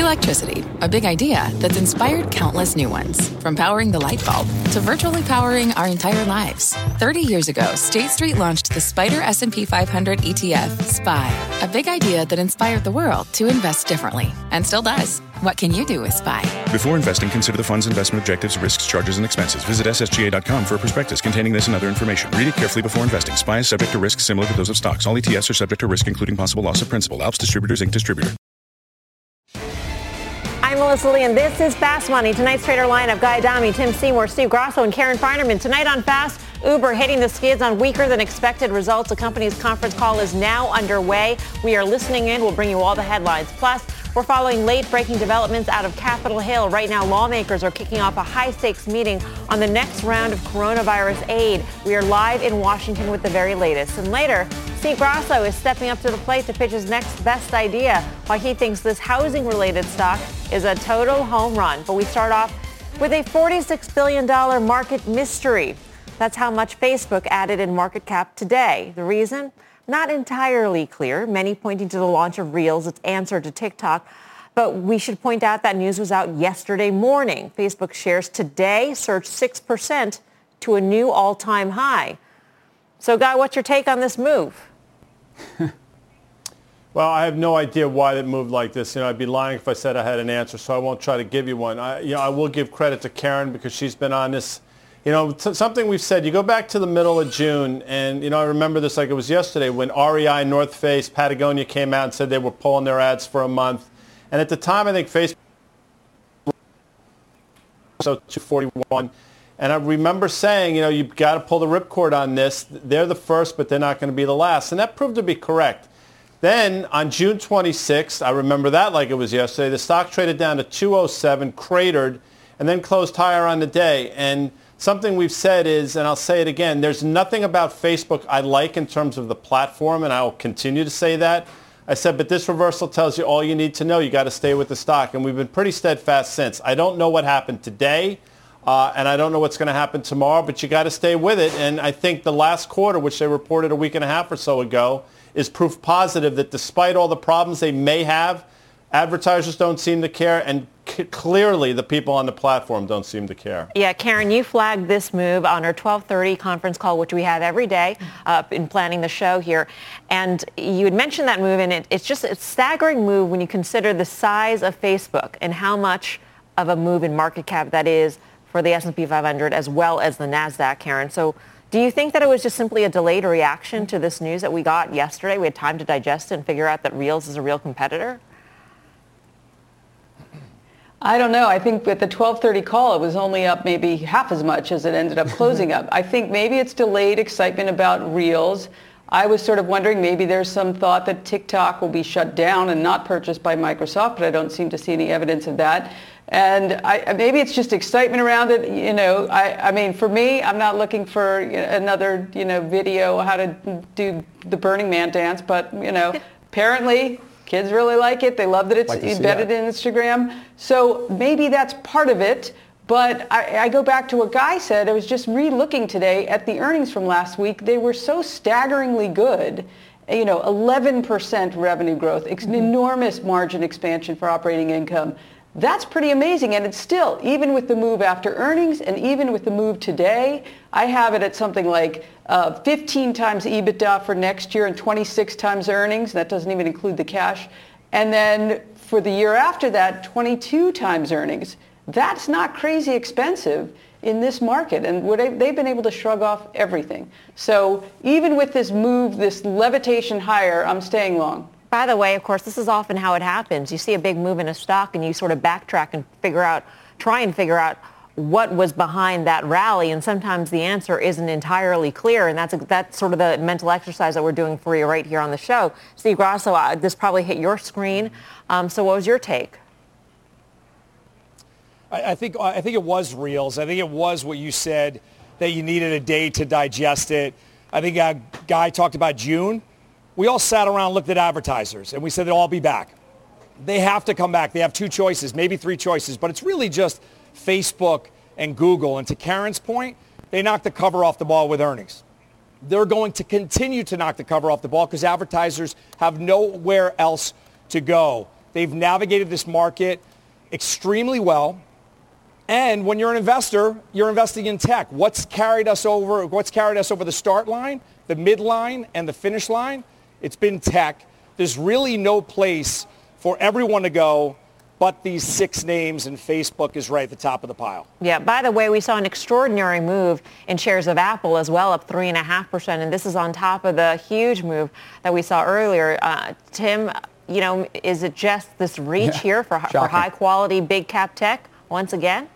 Electricity, a big idea that's inspired countless new ones. From powering the light bulb to virtually powering our entire lives. 30 years ago, State Street launched the SPDR S&P 500 ETF, SPY. A big idea that inspired the world to invest differently. And still does. What can you do with SPY? Before investing, consider the fund's investment objectives, risks, charges, and expenses. Visit ssga.com for a prospectus containing this and other information. Read it carefully before investing. SPY is subject to risks similar to those of stocks. All ETFs are subject to risk, including possible loss of principal. Alps Distributors, Inc. Distributor. I'm Melissa Lee, and this is Fast Money. Tonight's trader lineup: Guy Adami, Tim Seymour, Steve Grasso, and Karen Feinerman. Tonight on Fast, Uber hitting the skids on weaker than expected results. The company's conference call is now underway. We are listening in. We'll bring you all the headlines. Plus, we're following late-breaking developments out of Capitol Hill. Right now, lawmakers are kicking off a high-stakes meeting on the next round of coronavirus aid. We are live in Washington with the very latest. And later, Steve Grasso is stepping up to the plate to pitch his next best idea, why he thinks this housing-related stock is a total home run. But we start off with a $46 billion market mystery. That's how much Facebook added in market cap today. The reason? Not entirely clear, many pointing to the launch of Reels, its answer to TikTok. But we should point out that news was out yesterday morning. Facebook shares today surged 6% to a new all-time high. So, Guy, what's your take on this move? Well, I have no idea why it moved like this. I'd be lying if I said I had an answer, so I won't try to give you one. I will give credit to Karen because she's been on this. Something we've said, you go back to the middle of June, and, I remember this like it was yesterday when REI, North Face, Patagonia came out and said they were pulling their ads for a month. And at the time, I think Facebook so 241. And I remember saying, you've got to pull the ripcord on this. They're the first, but they're not going to be the last. And that proved to be correct. Then on June 26th, I remember that like it was yesterday, the stock traded down to 207, cratered, and then closed higher on the day. And something we've said is, and I'll say it again, there's nothing about Facebook I like in terms of the platform, and I will continue to say that. I said, but this reversal tells you all you need to know. You got to stay with the stock. And we've been pretty steadfast since. I don't know what happened today, and I don't know what's going to happen tomorrow, but you got to stay with it. And I think the last quarter, which they reported a week and a half or so ago, is proof positive that despite all the problems they may have, advertisers don't seem to care, and clearly the people on the platform don't seem to care. Yeah, Karen, you flagged this move on our 12:30 conference call, which we have every day in planning the show here. And you had mentioned that move, and it's a staggering move when you consider the size of Facebook and how much of a move in market cap that is for the S&P 500 as well as the NASDAQ, Karen. So do you think that it was just simply a delayed reaction to this news that we got yesterday? We had time to digest it and figure out that Reels is a real competitor? I don't know. I think at the 12:30 call, it was only up maybe half as much as it ended up closing up. I think maybe it's delayed excitement about Reels. I was sort of wondering maybe there's some thought that TikTok will be shut down and not purchased by Microsoft, but I don't seem to see any evidence of that. And maybe it's just excitement around it. I mean, for me, I'm not looking for another, video how to do the Burning Man dance, but, apparently kids really like it. They love that it's embedded in Instagram. So maybe that's part of it. But I go back to what Guy said. I was just re-looking today at the earnings from last week. They were so staggeringly good. 11% revenue growth, enormous margin expansion for operating income. That's pretty amazing. And it's still, even with the move after earnings and even with the move today, I have it at something like 15 times EBITDA for next year and 26 times earnings. That doesn't even include the cash. And then for the year after that, 22 times earnings. That's not crazy expensive in this market. And they've been able to shrug off everything. So even with this move, this levitation higher, I'm staying long. By the way, of course, this is often how it happens. You see a big move in a stock and you sort of backtrack and try and figure out what was behind that rally. And sometimes the answer isn't entirely clear. And that's sort of the mental exercise that we're doing for you right here on the show. Steve Grasso, this probably hit your screen. So what was your take? I think it was Reels. I think it was what you said, that you needed a day to digest it. I think a guy talked about June. We all sat around and looked at advertisers, and we said they'll all be back. They have to come back. They have two choices, maybe three choices, but it's really just Facebook and Google. And to Karen's point, they knocked the cover off the ball with earnings. They're going to continue to knock the cover off the ball because advertisers have nowhere else to go. They've navigated this market extremely well. And when you're an investor, you're investing in tech. What's carried us over the start line, the midline, and the finish line? It's been tech. There's really no place for everyone to go but these 6 names, and Facebook is right at the top of the pile. Yeah, by the way, we saw an extraordinary move in shares of Apple as well, up 3.5%, and this is on top of the huge move that we saw earlier. Tim, is it just this reach here for high-quality, big-cap tech once again?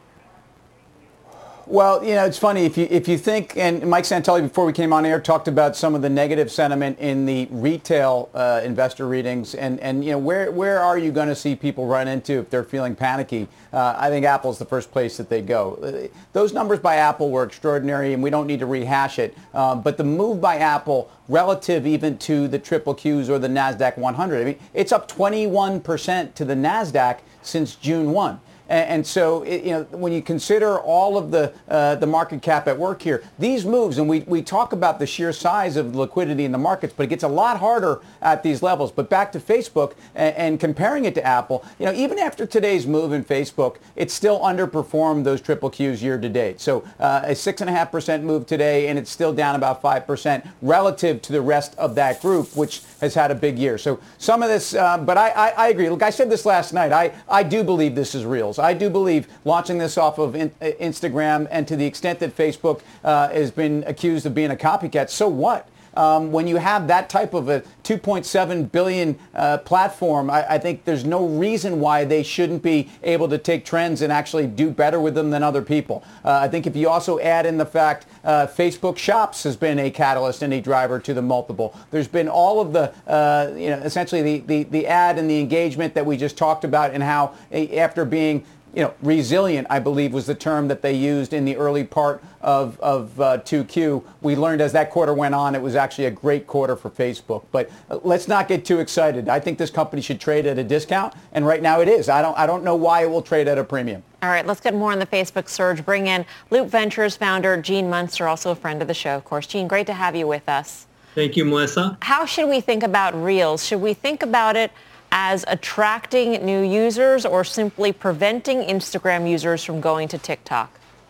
Well, it's funny if you think, and Mike Santelli before we came on air talked about some of the negative sentiment in the retail investor readings, and where are you going to see people run into if they're feeling panicky? I think Apple's the first place that they go. Those numbers by Apple were extraordinary, and we don't need to rehash it. But the move by Apple relative even to the triple Qs or the NASDAQ 100, I mean, it's up 21% to the NASDAQ since June 1. And so, when you consider all of the market cap at work here, these moves, and we talk about the sheer size of liquidity in the markets, but it gets a lot harder at these levels. But back to Facebook and comparing it to Apple, even after today's move in Facebook, it's still underperformed those triple Qs year to date. So a 6.5% move today, and it's still down about 5% relative to the rest of that group, which has had a big year. So some of this, but I agree. Look, I said this last night. I do believe this is real. I do believe launching this off of Instagram, and to the extent that Facebook has been accused of being a copycat, so what? When you have that type of a 2.7 billion platform, I think there's no reason why they shouldn't be able to take trends and actually do better with them than other people. I think if you also add in the fact Facebook Shops has been a catalyst and a driver to the multiple. There's been all of the, essentially the ad and the engagement that we just talked about, and how after being resilient, I believe, was the term that they used in the early part of 2Q. We learned as that quarter went on, it was actually a great quarter for Facebook. But let's not get too excited. I think this company should trade at a discount, and right now it is. I don't know why it will trade at a premium. All right, let's get more on the Facebook surge. Bring in Loop Ventures founder Gene Munster, also a friend of the show, of course. Gene, great to have you with us. Thank you, Melissa. How should we think about Reels? Should we think about it as attracting new users or simply preventing Instagram users from going to TikTok?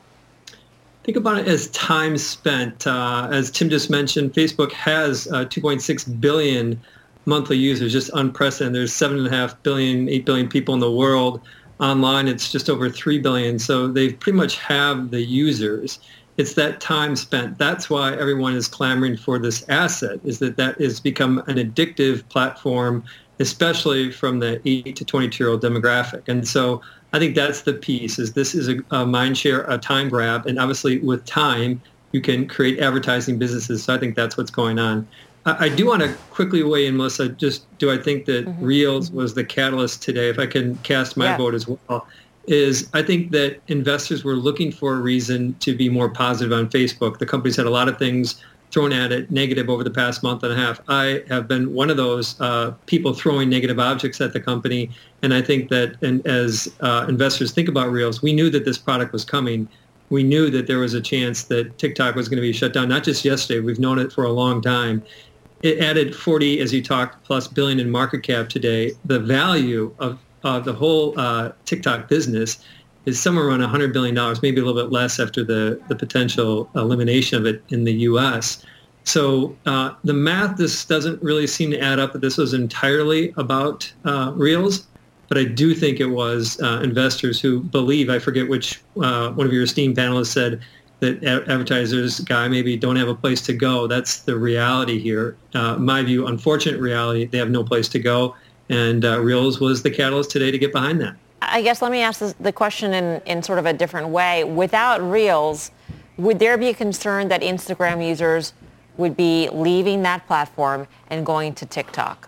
Think about it as time spent. As Tim just mentioned, Facebook has 2.6 billion monthly users, just unprecedented. There's 7.5 billion, 8 billion people in the world. Online, it's just over 3 billion. So they pretty much have the users. It's that time spent. That's why everyone is clamoring for this asset, is that has become an addictive platform, especially from the 8 to 22-year-old demographic. And so I think that's the piece, is this is a mind share, a time grab, and obviously with time, you can create advertising businesses. So I think that's what's going on. I do want to quickly weigh in, Melissa. Do I think that Reels was the catalyst today, if I can cast my vote as well, is I think that investors were looking for a reason to be more positive on Facebook. The company's had a lot of things thrown at it negative over the past month and a half. I have been one of those people throwing negative objects at the company. And I think that as investors think about Reels, we knew that this product was coming. We knew that there was a chance that TikTok was going to be shut down, not just yesterday. We've known it for a long time. It added 40, as you talked, plus billion in market cap today. The value of the whole TikTok business is somewhere around $100 billion, maybe a little bit less after the potential elimination of it in the U.S. So the math, this doesn't really seem to add up that this was entirely about Reels, but I do think it was investors who believe, I forget which one of your esteemed panelists said, that advertisers, Guy, maybe don't have a place to go. That's the reality here. My view, unfortunate reality, they have no place to go. And Reels was the catalyst today to get behind that. I guess let me ask the question in sort of a different way. Without Reels, would there be a concern that Instagram users would be leaving that platform and going to TikTok?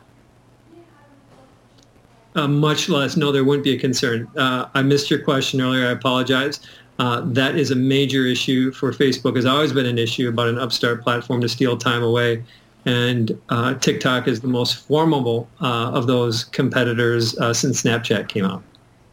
Much less. No, there wouldn't be a concern. I missed your question earlier. I apologize. That is a major issue for Facebook. Has always been an issue about an upstart platform to steal time away. And TikTok is the most formidable of those competitors since Snapchat came out.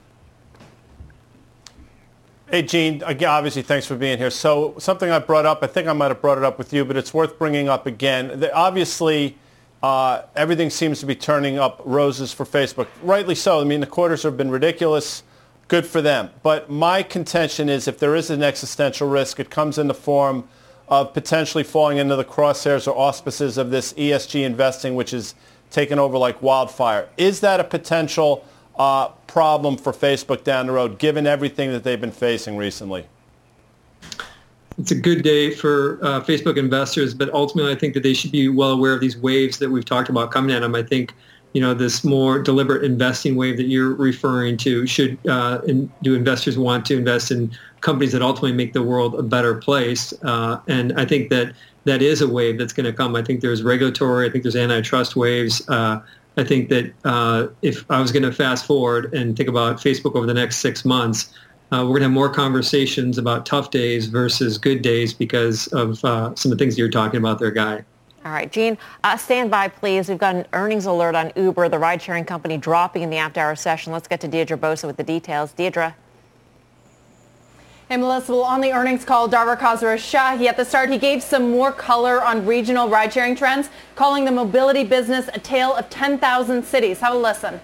Hey, Gene, again, obviously, thanks for being here. So something I brought up, I think I might have brought it up with you, but it's worth bringing up again. Obviously, everything seems to be turning up roses for Facebook. Rightly so. I mean, the quarters have been ridiculous. Good for them. But my contention is if there is an existential risk, it comes in the form of potentially falling into the crosshairs or auspices of this ESG investing, which is taken over like wildfire. Is that a potential problem for Facebook down the road, given everything that they've been facing recently? It's a good day for Facebook investors, but ultimately I think that they should be well aware of these waves that we've talked about coming at them. I think, this more deliberate investing wave that you're referring to do investors want to invest in companies that ultimately make the world a better place? And I think that is a wave that's going to come. I think there's regulatory, I think there's antitrust waves. I think that if I was going to fast forward and think about Facebook over the next 6 months, we're going to have more conversations about tough days versus good days because of some of the things you're talking about there, Guy. All right, Gene, stand by, please. We've got an earnings alert on Uber, the ride-sharing company, dropping in the after-hour session. Let's get to Deirdre Bosa with the details. Deirdre. Hey, Melissa, well, on the earnings call, Dara Khosrowshahi, at the start, he gave some more color on regional ride-sharing trends, calling the mobility business a tale of 10,000 cities. Have a listen.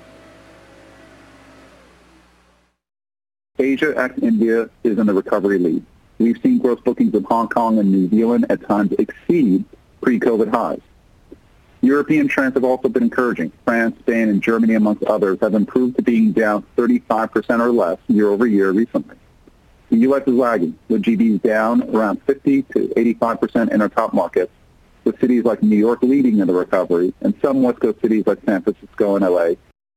Asia ex India is in the recovery lead. We've seen gross bookings of Hong Kong and New Zealand at times exceed pre-COVID highs. European trends have also been encouraging. France, Spain, and Germany, amongst others, have improved to being down 35% or less year over year recently. The U.S. is lagging, with GBs down around 50 to 85% in our top markets, with cities like New York leading in the recovery, and some West Coast cities like San Francisco and L.A.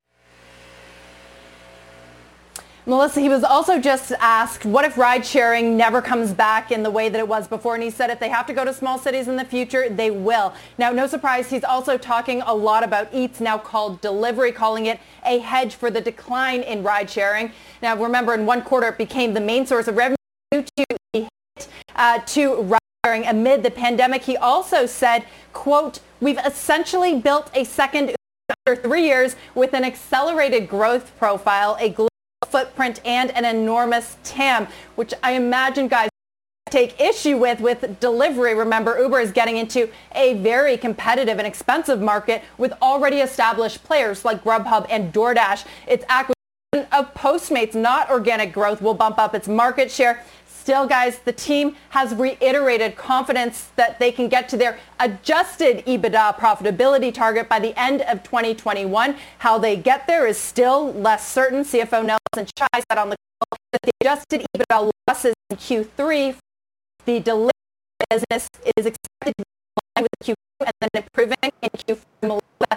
Melissa, he was also just asked, what if ride sharing never comes back in the way that it was before? And he said if they have to go to small cities in the future, they will. Now, no surprise, he's also talking a lot about Eats, now called Delivery, calling it a hedge for the decline in ride sharing. Now, remember, in one quarter, it became the main source of revenue due to the hit to ride sharing amid the pandemic. He also said, quote, we've essentially built a second under 3 years with an accelerated growth profile, a global footprint, and an enormous TAM, which I imagine guys take issue with delivery. Remember, Uber is getting into a very competitive and expensive market with already established players like Grubhub and DoorDash. Its acquisition of Postmates, not organic growth, will bump up its market share. Still, guys, the team has reiterated confidence that they can get to their adjusted EBITDA profitability target by the end of 2021. How they get there is still less certain. CFO Nelson Chai said on the call that the adjusted EBITDA losses in Q3, the delivery business is expected to be in line with Q2 and then improving in Q4.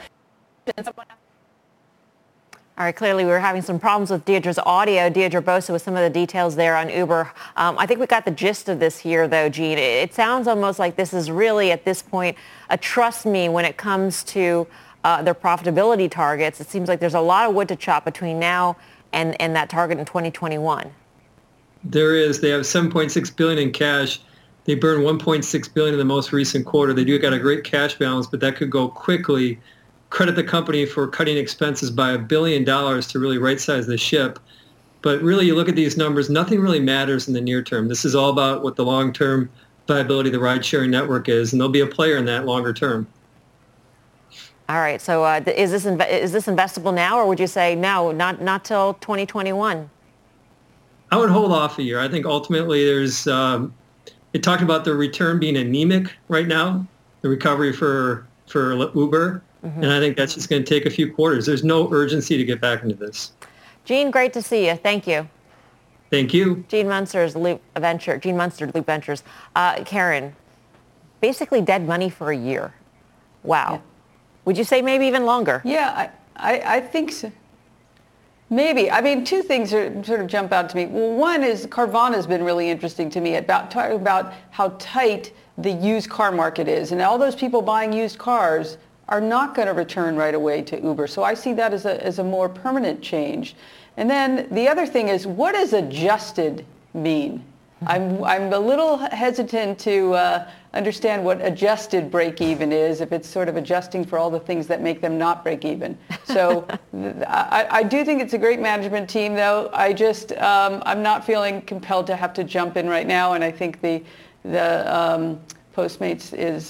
All right, clearly we were having some problems with Deirdre's audio. Deirdre Bosa with some of the details there on Uber. I think we got the gist of this here, though, Gene. It sounds almost like this is really, at this point, a trust me when it comes to their profitability targets. It seems like there's a lot of wood to chop between now and that target in 2021. There is. They have $7.6 billion in cash. They burned $1.6 billion in the most recent quarter. They do got a great cash balance, but that could go quickly. Credit the company for cutting expenses by $1 billion to really right-size the ship. But really, you look at these numbers, nothing really matters in the near term. This is all about what the long-term viability of the ride-sharing network is, and there'll be a player in that longer term. All right. So is this investable now, or would you say no, not till 2021? I would hold off a year. I think ultimately there's it talked about the return being anemic right now, the recovery for Uber. Mm-hmm. And I think that's just going to take a few quarters. There's no urgency to get back into this. Gene, great to see you. Thank you. Thank you. Gene Munster, Loop Ventures. Karen, basically dead money for a year. Wow. Yeah. Would you say maybe even longer? Yeah, I think so. Maybe. I mean, two things sort of jump out to me. Well, one is Carvana has been really interesting to me talking about how tight the used car market is. And all those people buying used cars are not going to return right away to Uber. So I see that as a more permanent change. And then the other thing is, what does adjusted mean? I'm a little hesitant to understand what adjusted break even is, if it's sort of adjusting for all the things that make them not break even. So I do think it's a great management team, though. I'm not feeling compelled to have to jump in right now. And I think the Postmates is,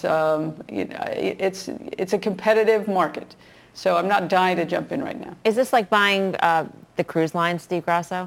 it's a competitive market. So I'm not dying to jump in right now. Is this like buying the cruise line, Steve Grasso?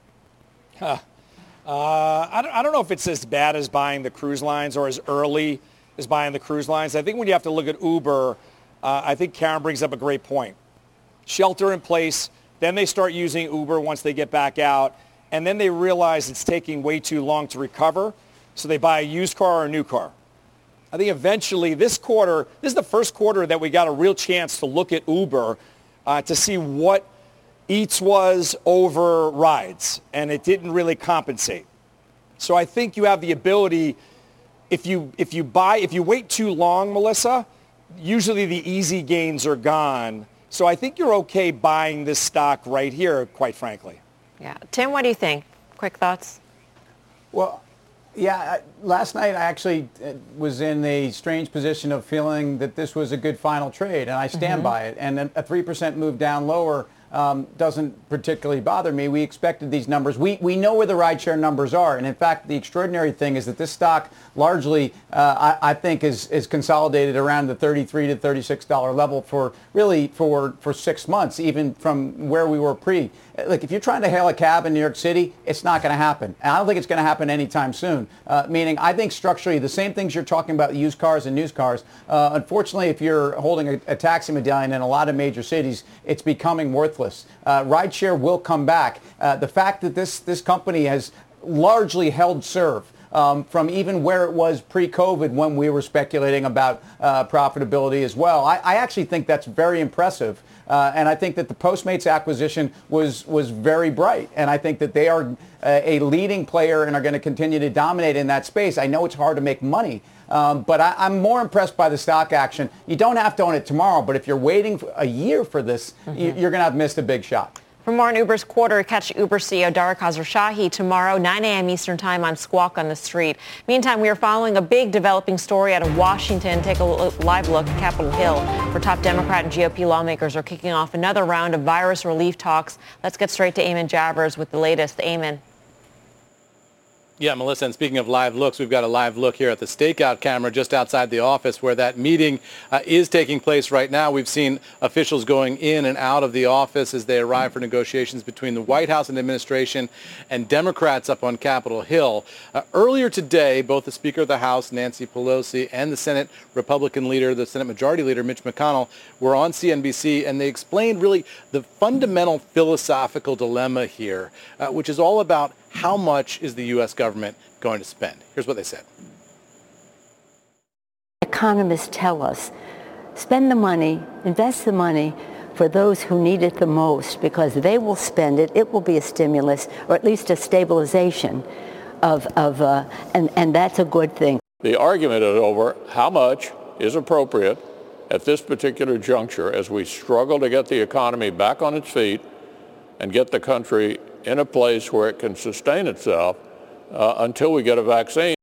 I don't know if it's as bad as buying the cruise lines or as early as buying the cruise lines. I think when you have to look at Uber, I think Karen brings up a great point. Shelter in place, then they start using Uber once they get back out, and then they realize it's taking way too long to recover, so they buy a used car or a new car. I think eventually this is the first quarter that we got a real chance to look at Uber to see what Eats was over rides, and it didn't really compensate. So I think you have the ability, if you wait too long, Melissa, usually the easy gains are gone. So I think you're okay buying this stock right here, quite frankly. Yeah. Tim, what do you think? Quick thoughts? Well, yeah, last night I actually was in a strange position of feeling that this was a good final trade, and I stand by it. And a 3% move down lower doesn't particularly bother me. We expected these numbers. We know where the rideshare numbers are. And in fact, the extraordinary thing is that this stock largely, I think, is consolidated around the $33 to $36 level for 6 months, even from where we were pre. Look, if you're trying to hail a cab in New York City, it's not going to happen. And I don't think it's going to happen anytime soon. Meaning, I think structurally, the same things you're talking about, used cars and new cars, unfortunately, if you're holding a taxi medallion in a lot of major cities, it's becoming worthless. Rideshare will come back. The fact that this company has largely held serve from even where it was pre-COVID when we were speculating about profitability as well. I actually think that's very impressive. And I think that the Postmates acquisition was very bright. And I think that they are a leading player and are going to continue to dominate in that space. I know it's hard to make money, but I'm more impressed by the stock action. You don't have to own it tomorrow, but if you're waiting for a year for this, you're going to have missed a big shot. For more on Uber's quarter, catch Uber CEO Dara Khosrowshahi tomorrow, 9 a.m. Eastern Time on Squawk on the Street. Meantime, we are following a big developing story out of Washington. Take a live look at Capitol Hill, where top Democrat and GOP lawmakers are kicking off another round of virus relief talks. Let's get straight to Eamon Javers with the latest. Eamon. Yeah, Melissa, and speaking of live looks, we've got a live look here at the stakeout camera just outside the office where that meeting is taking place right now. We've seen officials going in and out of the office as they arrive for negotiations between the White House and administration and Democrats up on Capitol Hill. Earlier today, both the Speaker of the House, Nancy Pelosi, and the Senate Republican leader, the Senate Majority Leader, Mitch McConnell, were on CNBC, and they explained really the fundamental philosophical dilemma here, which is all about how much is the U.S. government going to spend? Here's what they said. Economists tell us, spend the money, invest the money for those who need it the most, because they will spend it. It will be a stimulus, or at least a stabilization and that's a good thing. The argument is over how much is appropriate at this particular juncture as we struggle to get the economy back on its feet and get the country in a place where it can sustain itself until we get a vaccine.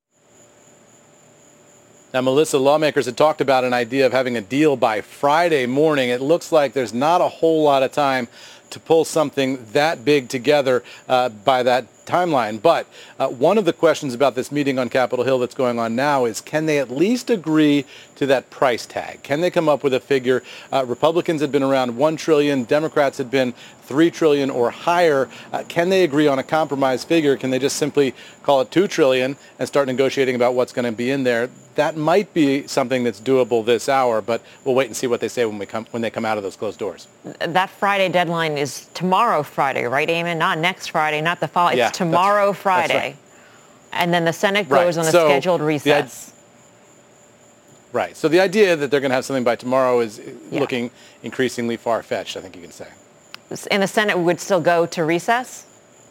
Now, Melissa, lawmakers had talked about an idea of having a deal by Friday morning. It looks like there's not a whole lot of time to pull something that big together by that timeline. But one of the questions about this meeting on Capitol Hill that's going on now is, can they at least agree to that price tag? Can they come up with a figure? Republicans had been around $1 trillion. Democrats had been $3 trillion or higher. Can they agree on a compromise figure? Can they just simply call it $2 trillion and start negotiating about what's going to be in there? That might be something that's doable this hour, but we'll wait and see what they say when they come out of those closed doors. That Friday deadline is tomorrow Friday, right, Eamon? Not next Friday, not the following. Yeah, it's tomorrow Friday. Right. And then the Senate goes on a scheduled recess. Right. So the idea that they're going to have something by tomorrow is looking increasingly far-fetched, I think you can say. And the Senate would still go to recess?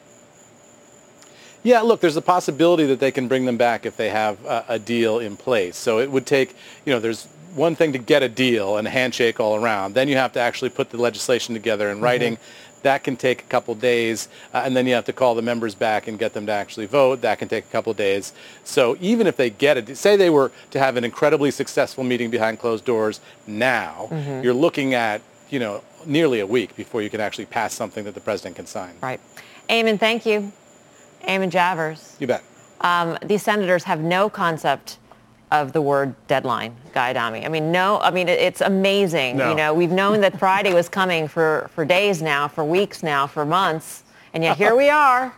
Yeah, look, there's a possibility that they can bring them back if they have a deal in place. So it would take, there's one thing to get a deal and a handshake all around. Then you have to actually put the legislation together in writing. That can take a couple days, and then you have to call the members back and get them to actually vote. That can take a couple days. So even if they get it, say they were to have an incredibly successful meeting behind closed doors now, you're looking at, nearly a week before you can actually pass something that the president can sign. Right. Eamon, thank you. Eamon Javers. You bet. These senators have no concept of the word deadline, Guy Adami. It's amazing. No. We've known that Friday was coming for days now, for weeks now, for months, and yet here we are.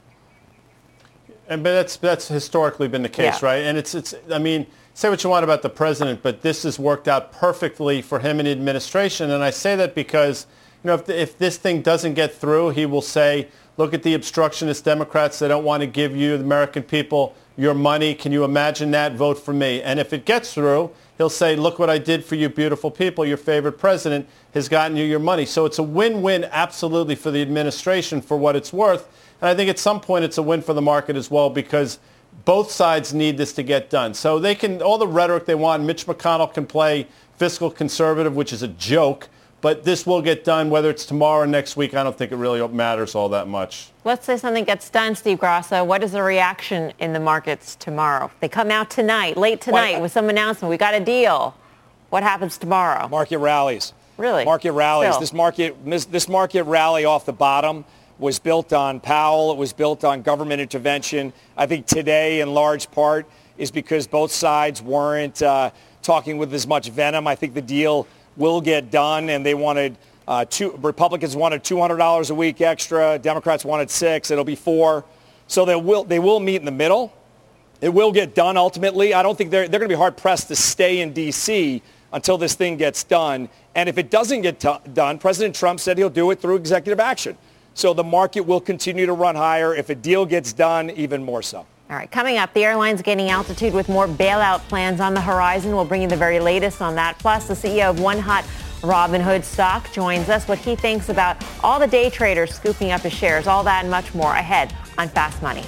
But that's historically been the case, right? And it's say what you want about the president, but this has worked out perfectly for him and the administration. And I say that because, if this thing doesn't get through, he will say, look at the obstructionist Democrats. They don't want to give you, the American people, your money. Can you imagine that? Vote for me. And if it gets through, he'll say, look what I did for you beautiful people. Your favorite president has gotten you your money. So it's a win-win absolutely for the administration for what it's worth. And I think at some point it's a win for the market as well because both sides need this to get done. So they can, all the rhetoric they want, Mitch McConnell can play fiscal conservative, which is a joke, but this will get done whether it's tomorrow or next week. I don't think it really matters all that much. Let's say something gets done, Steve Grasso. What is the reaction in the markets tomorrow? They come out tonight, late tonight, with some announcement. We got a deal. What happens tomorrow? Market rallies. Really? Market rallies. Still. This market rally off the bottom was built on Powell. It was built on government intervention. I think today, in large part, is because both sides weren't talking with as much venom. I think the deal will get done, and they wanted Republicans wanted $200 a week extra. Democrats wanted $6. It'll be $4. So they will meet in the middle. It will get done ultimately. I don't think they're going to be hard pressed to stay in D.C. until this thing gets done. And if it doesn't get done, President Trump said he'll do it through executive action. So the market will continue to run higher. If a deal gets done, even more so. All right, coming up, the airline's gaining altitude with more bailout plans on the horizon. We'll bring you the very latest on that. Plus, the CEO of One Hot Robinhood stock joins us, what he thinks about all the day traders scooping up his shares. All that and much more ahead on Fast Money.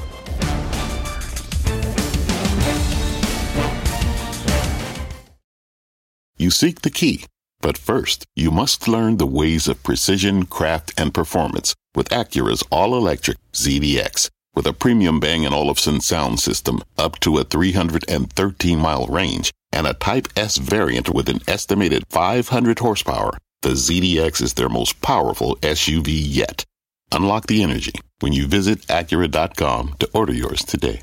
You seek the key, but first, you must learn the ways of precision, craft, and performance with Acura's all-electric ZDX. With a premium Bang & Olufsen sound system up to a 313-mile range and a Type S variant with an estimated 500 horsepower, the ZDX is their most powerful SUV yet. Unlock the energy when you visit Acura.com to order yours today.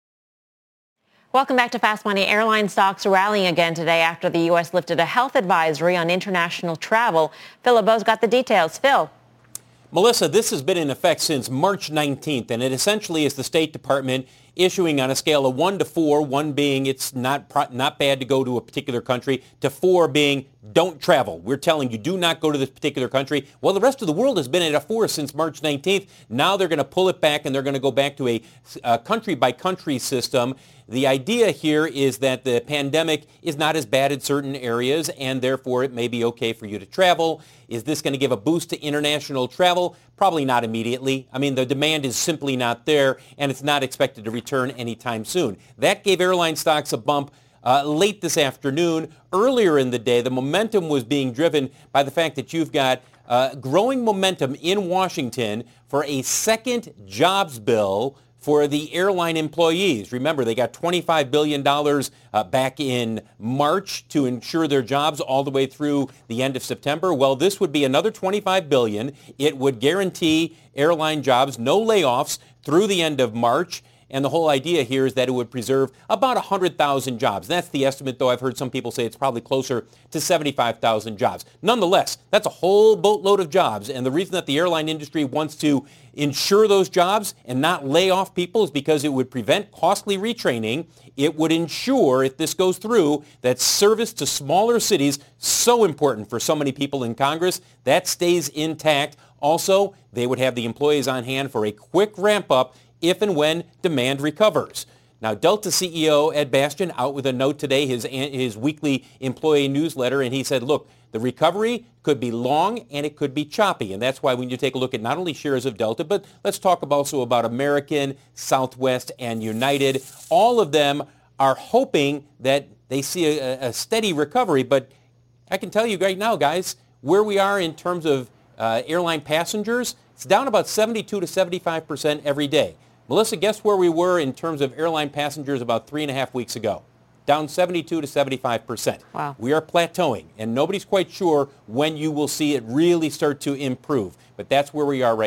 Welcome back to Fast Money. Airline stocks are rallying again today after the U.S. lifted a health advisory on international travel. Phil LeBeau's got the details. Phil. Melissa, this has been in effect since March 19th, and it essentially is the State Department issuing on a scale of 1 to 4, 1 being it's not bad to go to a particular country, to 4 being don't travel. We're telling you, do not go to this particular country. Well, the rest of the world has been at a 4 since March 19th. Now they're going to pull it back, and they're going to go back to a country-by-country system. The idea here is that the pandemic is not as bad in certain areas, and therefore it may be okay for you to travel. Is this going to give a boost to international travel? Probably not immediately. I mean, the demand is simply not there, and it's not expected to return anytime soon. That gave airline stocks a bump late this afternoon. Earlier in the day, the momentum was being driven by the fact that you've got growing momentum in Washington for a second jobs bill for the airline employees. Remember, they got $25 billion back in March to ensure their jobs all the way through the end of September. Well, this would be another $25 billion. It would guarantee airline jobs, no layoffs through the end of March. And the whole idea here is that it would preserve about 100,000 jobs. That's the estimate, though I've heard some people say it's probably closer to 75,000 jobs. Nonetheless, that's a whole boatload of jobs. And the reason that the airline industry wants to ensure those jobs and not lay off people is because it would prevent costly retraining. It would ensure, if this goes through, that service to smaller cities, so important for so many people in Congress, that stays intact. Also, they would have the employees on hand for a quick ramp-up if and when demand recovers. Now, Delta CEO Ed Bastian out with a note today, his weekly employee newsletter, and he said, look, the recovery could be long and it could be choppy. And that's why when you take a look at not only shares of Delta, but let's talk also about American, Southwest, and United. All of them are hoping that they see a steady recovery. But I can tell you right now, guys, where we are in terms of airline passengers, it's down about 72 to 75% every day. Melissa, guess where we were in terms of airline passengers about 3.5 weeks ago? Down 72 to 75%. Wow. We are plateauing, and nobody's quite sure when you will see it really start to improve. But that's where we are right now.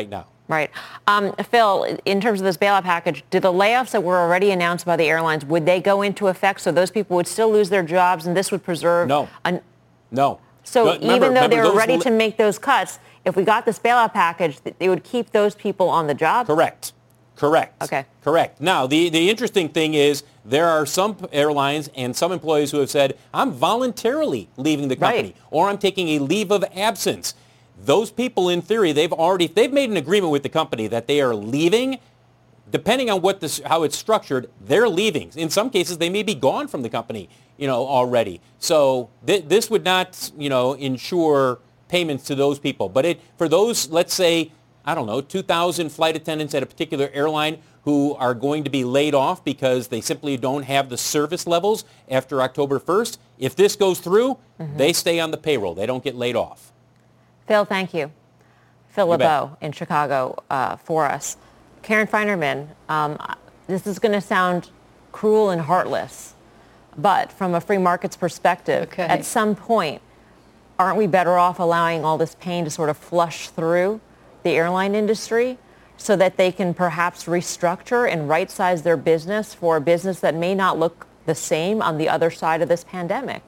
Right. Phil, in terms of this bailout package, did the layoffs that were already announced by the airlines, would they go into effect so those people would still lose their jobs and this would preserve? No. No. So even though they were ready to make those cuts, if we got this bailout package, they would keep those people on the job? Correct. Okay. Correct. Now, the interesting thing is there are some airlines and some employees who have said, I'm voluntarily leaving the company or I'm taking a leave of absence. Those people, in theory, they've made an agreement with the company that they are leaving. Depending on how it's structured, they're leaving. In some cases, they may be gone from the company, already. So this would not, ensure payments to those people. But for those, let's say, 2,000 flight attendants at a particular airline who are going to be laid off because they simply don't have the service levels after October 1st, if this goes through, they stay on the payroll. They don't get laid off. Phil, thank you. Phil LeBeau in Chicago for us. Karen Feinerman, this is going to sound cruel and heartless, but from a free markets perspective, at some point, aren't we better off allowing all this pain to sort of flush through the airline industry so that they can perhaps restructure and right-size their business for a business that may not look the same on the other side of this pandemic?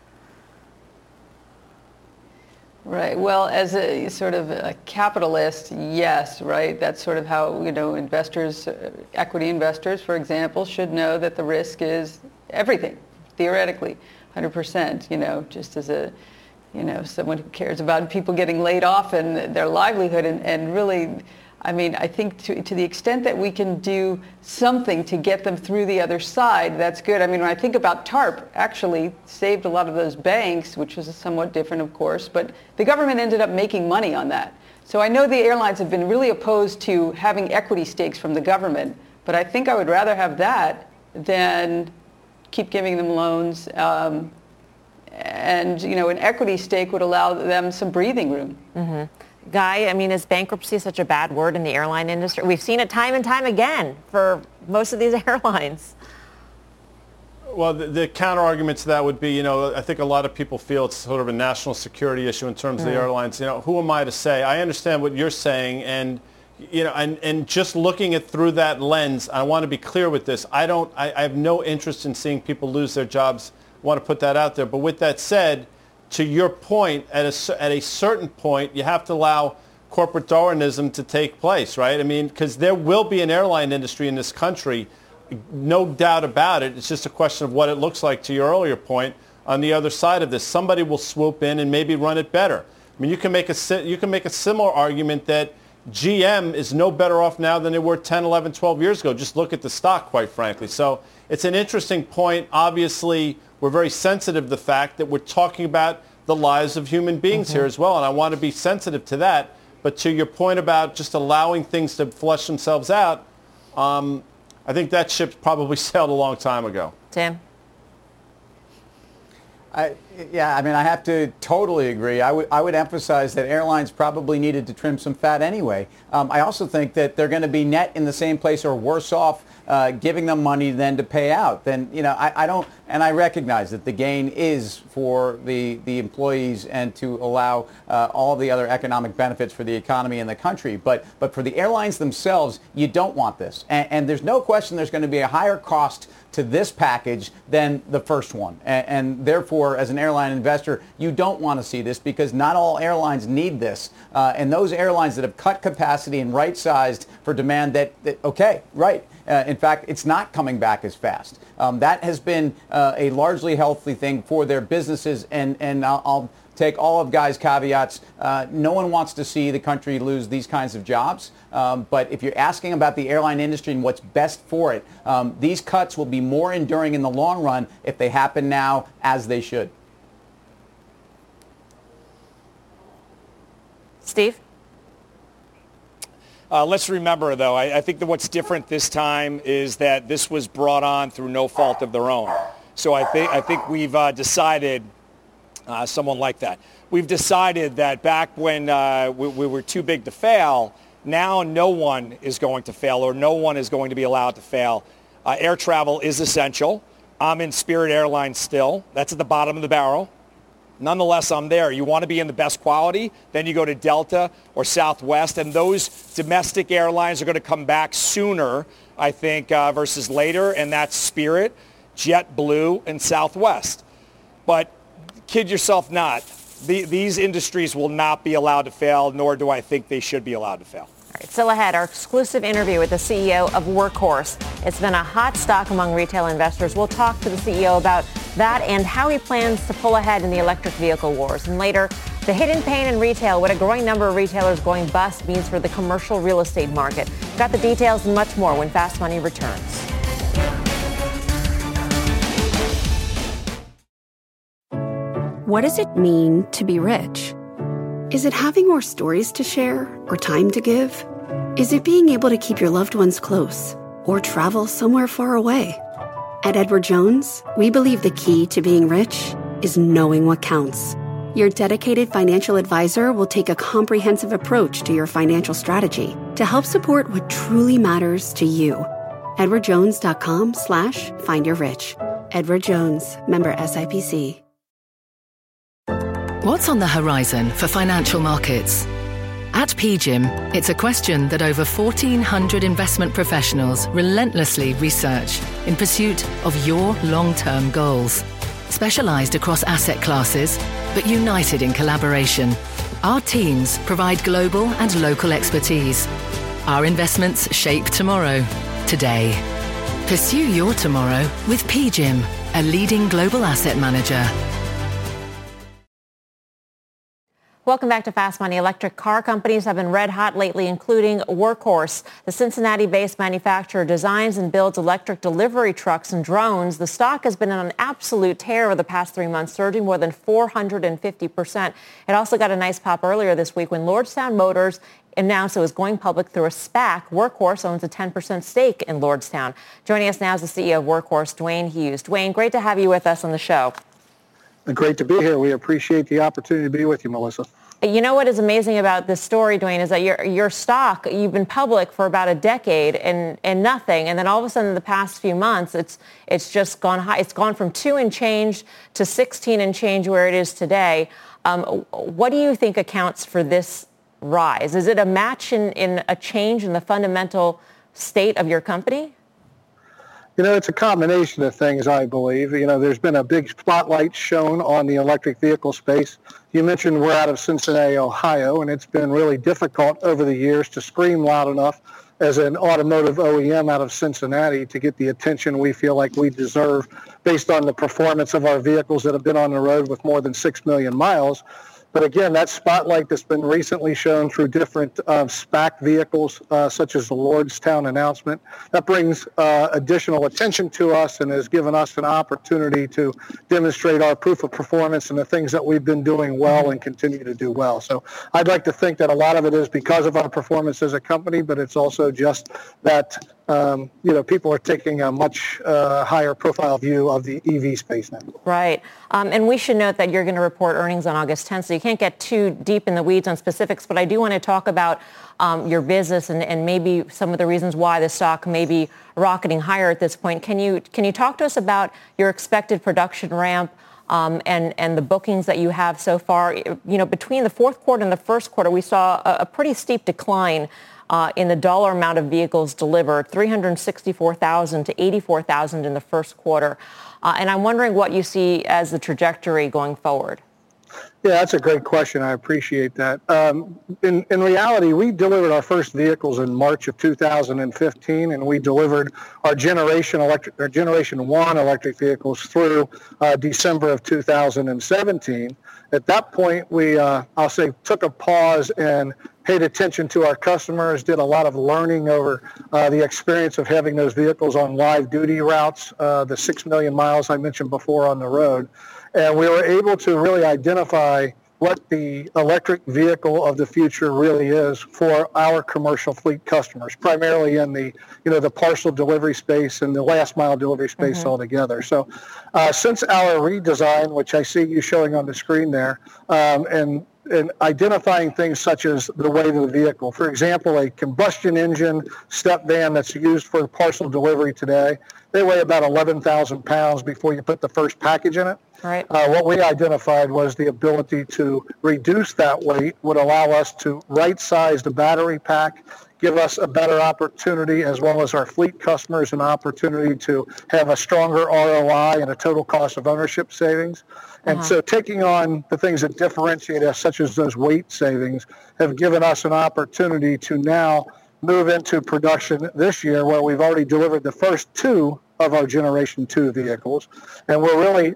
Right. Well, as a sort of a capitalist, yes, right? That's sort of how, investors, equity investors, for example, should know that the risk is everything, theoretically, 100%, just as someone who cares about people getting laid off and their livelihood and really, I think to the extent that we can do something to get them through the other side, that's good. When I think about TARP, actually saved a lot of those banks, which was somewhat different, of course, but the government ended up making money on that. So I know the airlines have been really opposed to having equity stakes from the government, but I think I would rather have that than keep giving them loans. And, an equity stake would allow them some breathing room. Mm-hmm. Guy, is bankruptcy such a bad word in the airline industry? We've seen it time and time again for most of these airlines. Well, the counter argument to that would be, I think a lot of people feel it's sort of a national security issue in terms of the airlines. Who am I to say? I understand what you're saying, and and just looking at through that lens, I want to be clear with this. I have no interest in seeing people lose their jobs. I want to put that out there. But with that said, to your point, at a certain point, you have to allow corporate Darwinism to take place, right? Because there will be an airline industry in this country, no doubt about it. It's just a question of what it looks like, to your earlier point, on the other side of this. Somebody will swoop in and maybe run it better. You can make a similar argument that GM is no better off now than they were 10, 11, 12 years ago. Just look at the stock, quite frankly. So it's an interesting point. Obviously, we're very sensitive to the fact that we're talking about the lives of human beings here as well, and I want to be sensitive to that. But to your point about just allowing things to flush themselves out, I think that ship probably sailed a long time ago. Tim? I have to totally agree. I would emphasize that airlines probably needed to trim some fat anyway. I also think that they're going to be net in the same place or worse off giving them money than to pay out. Then, I don't, and I recognize that the gain is for the employees and to allow all the other economic benefits for the economy and the country. But for the airlines themselves, you don't want this. And there's no question there's going to be a higher cost to this package than the first one. And therefore, as an airline investor, you don't want to see this because not all airlines need this. And those airlines that have cut capacity and right-sized for demand in fact, it's not coming back as fast. That has been a largely healthy thing for their businesses, and I'll take all of Guy's caveats. No one wants to see the country lose these kinds of jobs, but if you're asking about the airline industry and what's best for it, these cuts will be more enduring in the long run if they happen now, as they should. Steve? Let's remember, though, I think that what's different this time is that this was brought on through no fault of their own. So I think we've decided, someone like that, we've decided that back when we were too big to fail, now no one is going to fail or no one is going to be allowed to fail. Air travel is essential. I'm in Spirit Airlines still. That's at the bottom of the barrel. Nonetheless, I'm there. You want to be in the best quality, then you go to Delta or Southwest, and those domestic airlines are going to come back sooner, I think, versus later, and that's Spirit, JetBlue, and Southwest. But kid yourself not. These industries will not be allowed to fail, nor do I think they should be allowed to fail. All right, still ahead, our exclusive interview with the CEO of Workhorse. It's been a hot stock among retail investors. We'll talk to the CEO about that and how he plans to pull ahead in the electric vehicle wars. And later, the hidden pain in retail, what a growing number of retailers going bust means for the commercial real estate market. Got the details and much more when Fast Money returns. What does it mean to be rich? Is it having more stories to share or time to give? Is it being able to keep your loved ones close or travel somewhere far away? At Edward Jones, we believe the key to being rich is knowing what counts. Your dedicated financial advisor will take a comprehensive approach to your financial strategy to help support what truly matters to you. EdwardJones.com/findyourrich. Edward Jones, member SIPC. What's on the horizon for financial markets? At PGIM, it's a question that over 1,400 investment professionals relentlessly research in pursuit of your long-term goals. Specialized across asset classes, but united in collaboration, our teams provide global and local expertise. Our investments shape tomorrow, today. Pursue your tomorrow with PGIM, a leading global asset manager. Welcome back to Fast Money. Electric car companies have been red hot lately, including Workhorse. The Cincinnati-based manufacturer designs and builds electric delivery trucks and drones. The stock has been on an absolute tear over the past 3 months, surging more than 450%. It also got a nice pop earlier this week when Lordstown Motors announced it was going public through a SPAC. Workhorse owns a 10% stake in Lordstown. Joining us now is the CEO of Workhorse, Dwayne Hughes. Dwayne, great to have you with us on the show. Great to be here. We appreciate the opportunity to be with you, Melissa. You know what is amazing about this story, Dwayne, is that your stock, you've been public for about a decade and nothing. And then all of a sudden in the past few months, it's just gone high. It's gone from 2 and change to 16 and change where it is today. What do you think accounts for this rise? Is it a match in a change in the fundamental state of your company? You know, it's a combination of things, I believe. You know, there's been a big spotlight shown on the electric vehicle space. You mentioned we're out of Cincinnati, Ohio, and it's been really difficult over the years to scream loud enough as an automotive OEM out of Cincinnati to get the attention we feel like we deserve based on the performance of our vehicles that have been on the road with more than 6 million miles. But again, that spotlight that's been recently shown through different SPAC vehicles, such as the Lordstown announcement, that brings additional attention to us and has given us an opportunity to demonstrate our proof of performance and the things that we've been doing well and continue to do well. So I'd like to think that a lot of it is because of our performance as a company, but it's also just that people are taking a much higher profile view of the EV space now. Right. And we should note that you're going to report earnings on August 10th, so you can't get too deep in the weeds on specifics, but I do want to talk about your business and maybe some of the reasons why the stock may be rocketing higher at this point. Can you talk to us about your expected production ramp and the bookings that you have so far? You know, between the fourth quarter and the first quarter, we saw a pretty steep decline in the dollar amount of vehicles delivered, 364,000 to 84,000 in the first quarter. And I'm wondering what you see as the trajectory going forward. Yeah, that's a great question. I appreciate that. In reality, we delivered our first vehicles in March of 2015, and we delivered our Generation 1 electric vehicles through December of 2017. At that point, we, I'll say, took a pause and paid attention to our customers, did a lot of learning over the experience of having those vehicles on live duty routes, the 6 million miles I mentioned before on the road. And we were able to really identify what the electric vehicle of the future really is for our commercial fleet customers, primarily in the, the parcel delivery space and the last mile delivery space altogether. So since our redesign, which I see you showing on the screen there, and in identifying things such as the weight of the vehicle. For example, a combustion engine step van that's used for parcel delivery today, they weigh about 11,000 pounds before you put the first package in it. Right. What we identified was the ability to reduce that weight would allow us to right-size the battery pack, give us a better opportunity, as well as our fleet customers an opportunity to have a stronger ROI and a total cost of ownership savings. And so taking on the things that differentiate us, such as those weight savings, have given us an opportunity to now move into production this year, where we've already delivered the first 2 of our Generation 2 vehicles. And we're really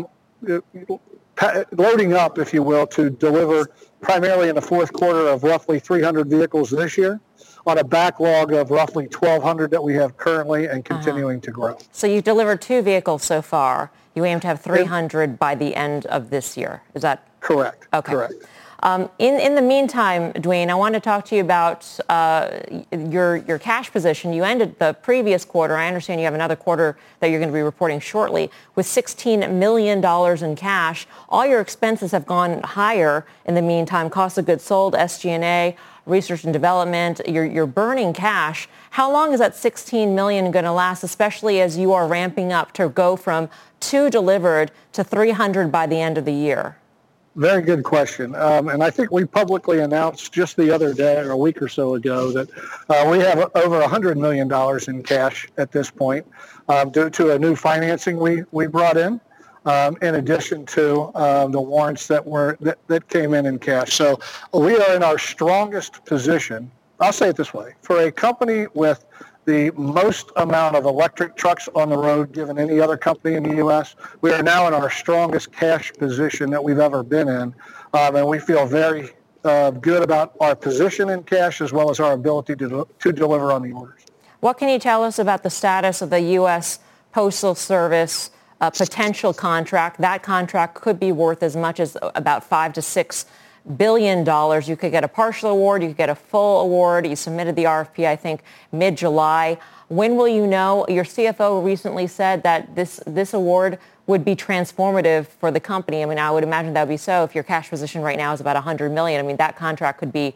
loading up, if you will, to deliver primarily in the fourth quarter of roughly 300 vehicles this year on a backlog of roughly 1,200 that we have currently and continuing to grow. So you've delivered 2 vehicles so far. You aim to have 300 by the end of this year. Is that correct? Okay. Correct. In the meantime, Dwayne, I want to talk to you about your cash position. You ended the previous quarter. I understand you have another quarter that you're going to be reporting shortly with $16 million in cash. All your expenses have gone higher in the meantime. Cost of goods sold, SG&A, research and development. You're burning cash. How long is that $16 million going to last, especially as you are ramping up to go from 2 delivered to 300 by the end of the year? Very good question. And I think we publicly announced just the other day or a week or so ago that we have over $100 million in cash at this point due to a new financing we brought in addition to the warrants that came in cash. So we are in our strongest position. I'll say it this way. For a company with the most amount of electric trucks on the road given any other company in the U.S., we are now in our strongest cash position that we've ever been in. And we feel very good about our position in cash as well as our ability to deliver on the orders. What can you tell us about the status of the U.S. Postal Service potential contract? That contract could be worth as much as about $5 to $6 billion. You could get a partial award. You could get a full award. You submitted the RFP, I think, mid-July. When will you know? Your CFO recently said that this award would be transformative for the company. I mean, I would imagine that would be so if your cash position right now is about $100 million. I mean, that contract could be,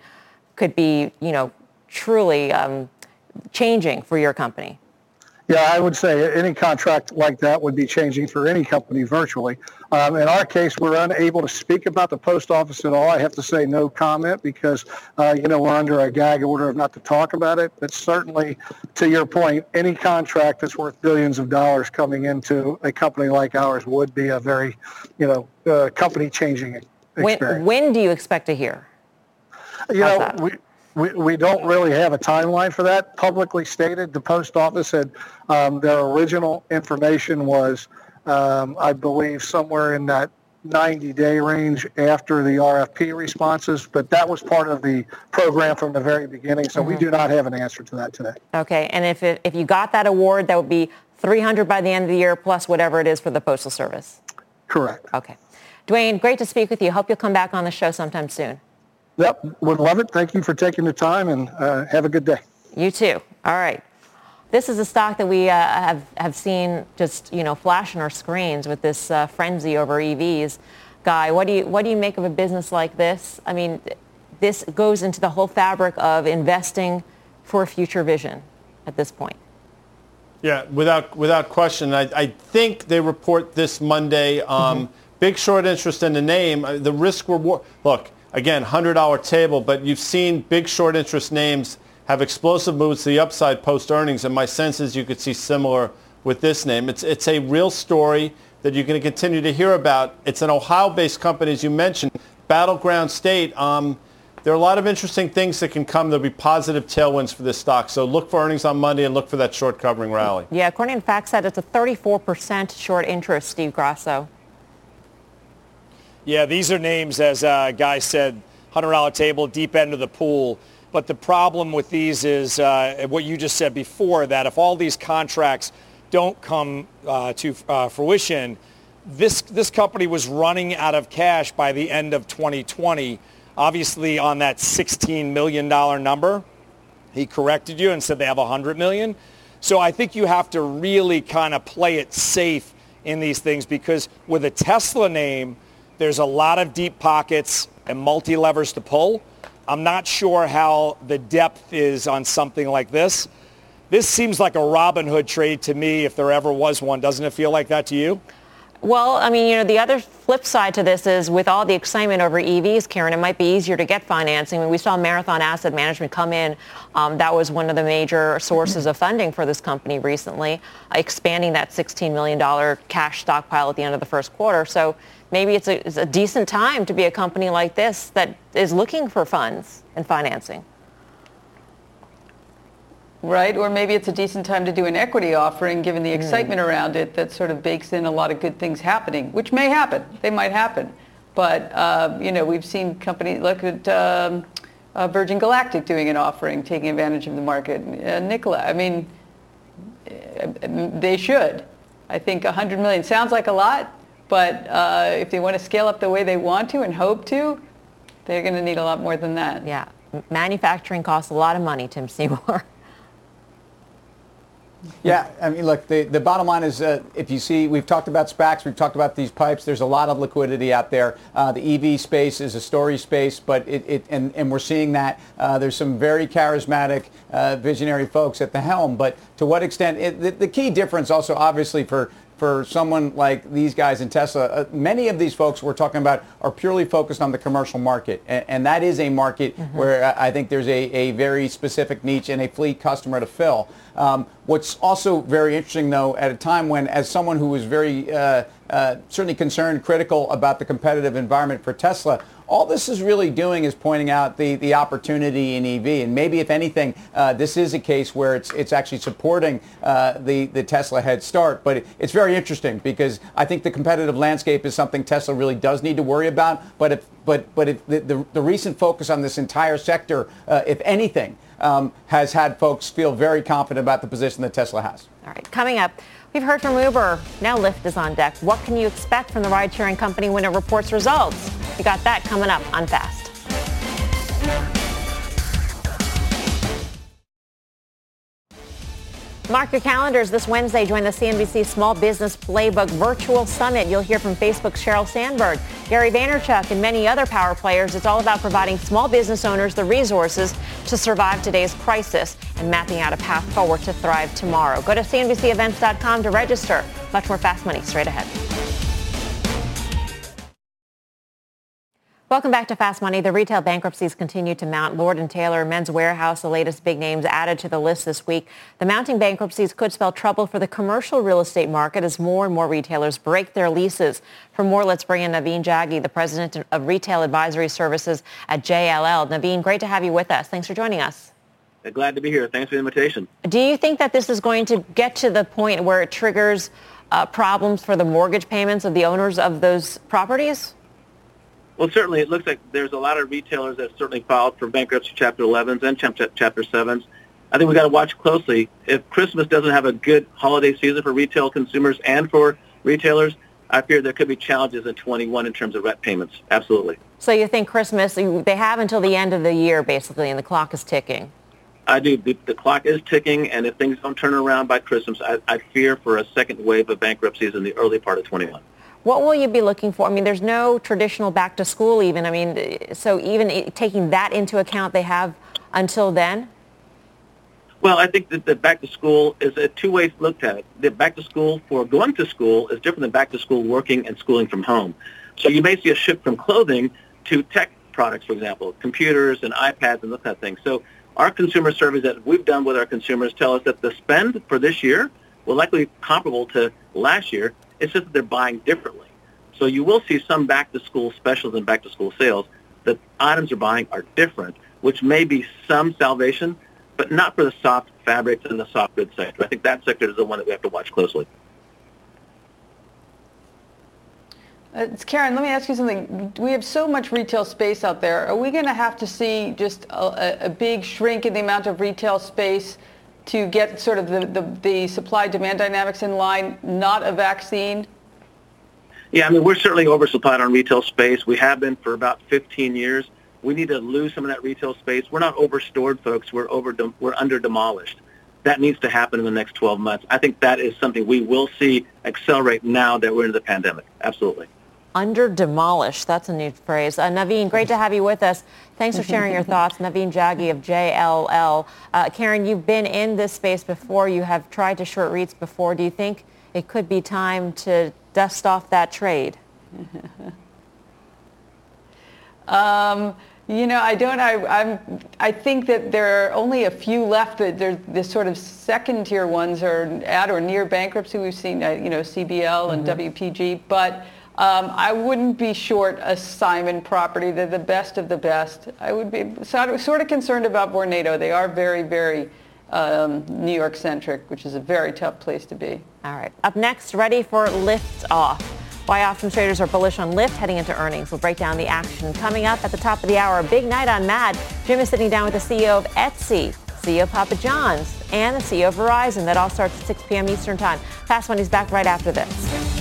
truly changing for your company. Yeah, I would say any contract like that would be changing for any company virtually. In our case, we're unable to speak about the post office at all. I have to say no comment because, we're under a gag order of not to talk about it. But certainly, to your point, any contract that's worth billions of dollars coming into a company like ours would be a very, company-changing experience. When do you expect to hear? We don't really have a timeline for that. Publicly stated, the post office had their original information was, I believe, somewhere in that 90-day range after the RFP responses, but that was part of the program from the very beginning, so we do not have an answer to that today. Okay, and if you got that award, that would be 300 by the end of the year plus whatever it is for the Postal Service? Correct. Okay. Dwayne, great to speak with you. Hope you'll come back on the show sometime soon. Yep, would love it. Thank you for taking the time, and have a good day. You too. All right. This is a stock that we have seen just, flash on our screens with this frenzy over EVs. Guy, what do you make of a business like this? I mean, this goes into the whole fabric of investing for future vision at this point. Yeah, without question. I think they report this Monday. Big short interest in the name. The risk reward. Look. Again, $100 table, but you've seen big short interest names have explosive moves to the upside post-earnings, and my sense is you could see similar with this name. It's a real story that you're going to continue to hear about. It's an Ohio-based company, as you mentioned, battleground state. There are a lot of interesting things that can come. There'll be positive tailwinds for this stock. So look for earnings on Monday and look for that short covering rally. Yeah, according to FactSet, it's a 34% short interest, Steve Grasso. Yeah, these are names, as Guy said, $100 table, deep end of the pool. But the problem with these is what you just said before, that if all these contracts don't come to fruition, this company was running out of cash by the end of 2020, obviously on that $16 million number. He corrected you and said they have $100 million. So I think you have to really kind of play it safe in these things because with a Tesla name, There's a lot of deep pockets and multi-levers to pull. I'm not sure how the depth is on something like this. This seems like a Robin Hood trade to me if there ever was one. Doesn't it feel like that to you? Well, I mean, the other flip side to this is with all the excitement over EVs, Karen, it might be easier to get financing. I mean, we saw Marathon Asset Management come in. That was one of the major sources of funding for this company recently, expanding that $16 million cash stockpile at the end of the first quarter. So maybe it's a decent time to be a company like this that is looking for funds and financing. Right, or maybe it's a decent time to do an equity offering given the excitement around it that sort of bakes in a lot of good things happening, which may happen. They might happen. But, we've seen companies, look at Virgin Galactic doing an offering, taking advantage of the market. Nikola, I mean, they should. I think $100 million sounds like a lot, but if they want to scale up the way they want to and hope to, they're going to need a lot more than that. Yeah, manufacturing costs a lot of money, Tim Seymour. Yeah, I mean, look, the bottom line is if you see, we've talked about SPACs, we've talked about these pipes, there's a lot of liquidity out there. The EV space is a story space, but and we're seeing that there's some very charismatic, visionary folks at the helm. But to what extent, the key difference also obviously for someone like these guys in Tesla, many of these folks we're talking about are purely focused on the commercial market. And that is a market where I think there's a very specific niche and a fleet customer to fill. What's also very interesting, though, at a time when, as someone who was very certainly concerned, critical about the competitive environment for Tesla, all this is really doing is pointing out the opportunity in EV. And maybe, if anything, this is a case where it's actually supporting the Tesla head start. But it's very interesting because I think the competitive landscape is something Tesla really does need to worry about. But if the recent focus on this entire sector, if anything, has had folks feel very confident about the position that Tesla has. All right, coming up, we've heard from Uber. Now Lyft is on deck. What can you expect from the ride-sharing company when it reports results? We got that coming up on Fast. Mark your calendars. This Wednesday, join the CNBC Small Business Playbook Virtual Summit. You'll hear from Facebook's Sheryl Sandberg, Gary Vaynerchuk, and many other power players. It's all about providing small business owners the resources to survive today's crisis and mapping out a path forward to thrive tomorrow. Go to CNBCevents.com to register. Much more Fast Money straight ahead. Welcome back to Fast Money. The retail bankruptcies continue to mount. Lord & Taylor, Men's Warehouse, the latest big names added to the list this week. The mounting bankruptcies could spell trouble for the commercial real estate market as more and more retailers break their leases. For more, let's bring in Naveen Jaggi, the president of Retail Advisory Services at JLL. Naveen, great to have you with us. Thanks for joining us. Glad to be here. Thanks for the invitation. Do you think that this is going to get to the point where it triggers problems for the mortgage payments of the owners of those properties? Well, certainly it looks like there's a lot of retailers that certainly filed for bankruptcy Chapter 11s and Chapter 7s. I think we've got to watch closely. If Christmas doesn't have a good holiday season for retail consumers and for retailers, I fear there could be challenges in 21 in terms of rent payments. Absolutely. So you think Christmas, they have until the end of the year, basically, and the clock is ticking? I do. The clock is ticking, and if things don't turn around by Christmas, I fear for a second wave of bankruptcies in the early part of 21. What will you be looking for? I mean, there's no traditional back to school even. I mean, so even taking that into account, they have until then? Well, I think that the back to school is a two ways looked at it. The back to school for going to school is different than back to school working and schooling from home. So you may see a shift from clothing to tech products, for example, computers and iPads and those kind of things. So our consumer surveys that we've done with our consumers tell us that the spend for this year will likely be comparable to last year. It's just that they're buying differently. So you will see some back-to-school specials and back-to-school sales. The items they're buying are different, which may be some salvation, but not for the soft fabrics and the soft goods sector. I think that sector is the one that we have to watch closely. Karen, let me ask you something. We have so much retail space out there. Are we going to have to see just a big shrink in the amount of retail space to get sort of the supply-demand dynamics in line, not a vaccine? Yeah, I mean, we're certainly oversupplied on retail space. We have been for about 15 years. We need to lose some of that retail space. We're not overstored, folks. We're under-demolished. That needs to happen in the next 12 months. I think that is something we will see accelerate now that we're in the pandemic. Absolutely. under demolished. That's a new phrase. Naveen, great to have you with us. Thanks for sharing your thoughts. Naveen Jaggi of JLL. Karen, you've been in this space before. You have tried to short REITs before. Do you think it could be time to dust off that trade? I think that there are only a few left. That they're the sort of second tier ones are at or near bankruptcy. We've seen, CBL and WPG, but I wouldn't be short a Simon property. They're the best of the best. I would be sort of concerned about Vornado. They are very, very New York centric, which is a very tough place to be. All right. Up next, ready for lift off. Why options traders are bullish on Lyft heading into earnings. We'll break down the action. Coming up at the top of the hour, a big night on Mad. Jim is sitting down with the CEO of Etsy, CEO of Papa John's, and the CEO of Verizon. That all starts at 6 p.m. Eastern Time. Fast Money's back right after this.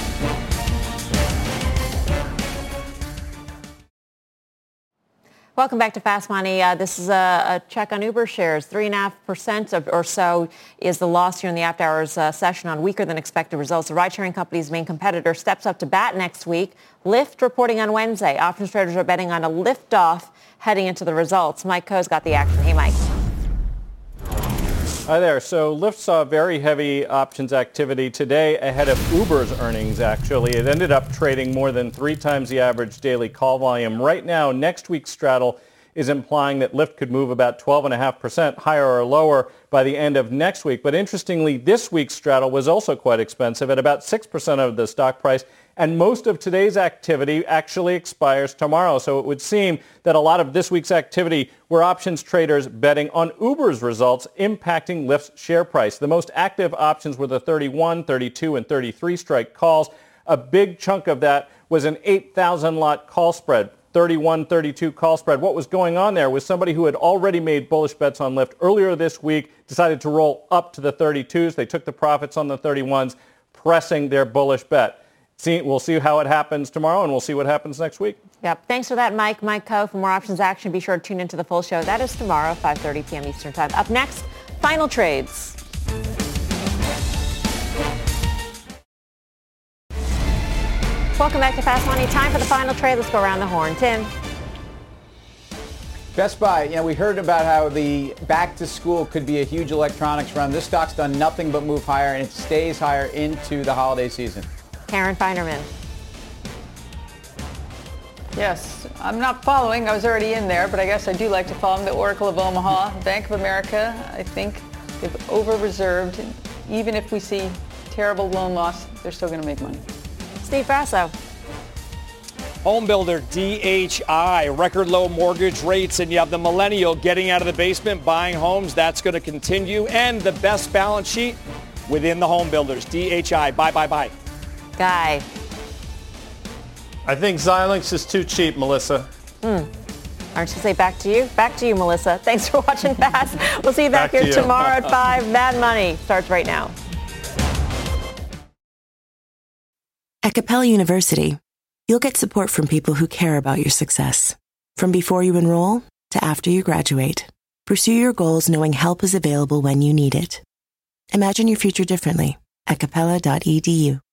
Welcome back to Fast Money. This is a check on Uber shares. 3.5% or so is the loss here in the after hours session on weaker than expected results. The ride-sharing company's main competitor steps up to bat next week. Lyft reporting on Wednesday. Options traders are betting on a lift-off heading into the results. Mike Coe's got the action. Hey, Mike. Hi there. So Lyft saw very heavy options activity today ahead of Uber's earnings, actually. It ended up trading more than 3 times the average daily call volume. Right now, next week's straddle is implying that Lyft could move about 12.5% higher or lower by the end of next week. But interestingly, this week's straddle was also quite expensive at about 6% of the stock price. And most of today's activity actually expires tomorrow. So it would seem that a lot of this week's activity were options traders betting on Uber's results impacting Lyft's share price. The most active options were the 31, 32, and 33 strike calls. A big chunk of that was an 8,000 lot call spread. 31, 32 call spread. What was going on there was somebody who had already made bullish bets on Lyft earlier this week decided to roll up to the 32s. They took the profits on the 31s, pressing their bullish bet. We'll see how it happens tomorrow, and we'll see what happens next week. Yep. Thanks for that, Mike. Mike Coe. For more options action, be sure to tune into the full show. That is tomorrow, 5:30 p.m. Eastern Time. Up next, final trades. Welcome back to Fast Money. Time for the final trade. Let's go around the horn. Tim. Best Buy, we heard about how the back to school could be a huge electronics run. This stock's done nothing but move higher, and it stays higher into the holiday season. Karen Feinerman. Yes, I'm not following. I was already in there, but I guess I do like to follow them. The Oracle of Omaha, Bank of America, I think they've over-reserved. Even if we see terrible loan loss, they're still going to make money. Steve Grasso. Home builder DHI, record low mortgage rates, and you have the millennial getting out of the basement, buying homes. That's going to continue. And the best balance sheet within the home builders. DHI, buy. Guy. I think Xilinx is too cheap, Melissa. Aren't you going to say back to you? Back to you, Melissa. Thanks for watching Fast. We'll see you back here tomorrow at 5. Mad Money starts right now. At Capella University, you'll get support from people who care about your success. From before you enroll to after you graduate, pursue your goals knowing help is available when you need it. Imagine your future differently at capella.edu.